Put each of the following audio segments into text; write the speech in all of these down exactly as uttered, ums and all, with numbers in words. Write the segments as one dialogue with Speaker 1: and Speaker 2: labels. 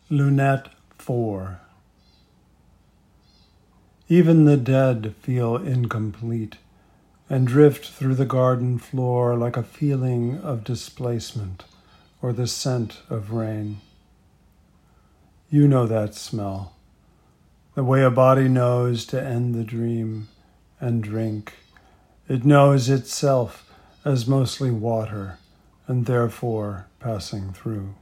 Speaker 1: Lunette four. Even the dead feel incomplete and drift through the garden floor like a feeling of displacement or the scent of rain. You know that smell, the way a body knows to end the dream and drink. It knows itself as mostly water and therefore passing through.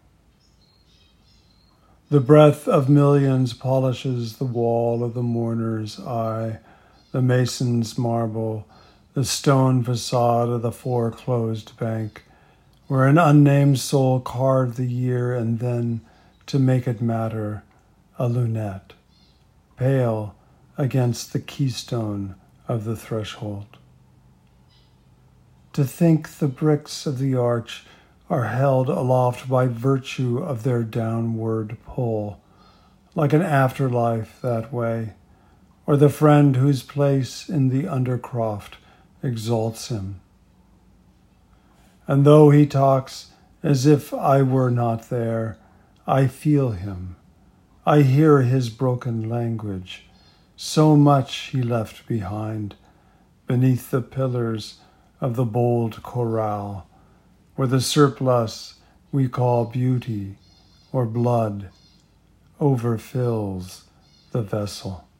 Speaker 1: The breath of millions polishes the wall of the mourner's eye, the mason's marble, the stone facade of the foreclosed bank, where an unnamed soul carved the year and then, to make it matter, a lunette, pale against the keystone of the threshold. To think the bricks of the arch are held aloft by virtue of their downward pull, like an afterlife that way, or the friend whose place in the undercroft exalts him. And though he talks as if I were not there, I feel him. I hear his broken language. So much he left behind, beneath the pillars of the bold corral, where the surplus we call beauty or blood overfills the vessel.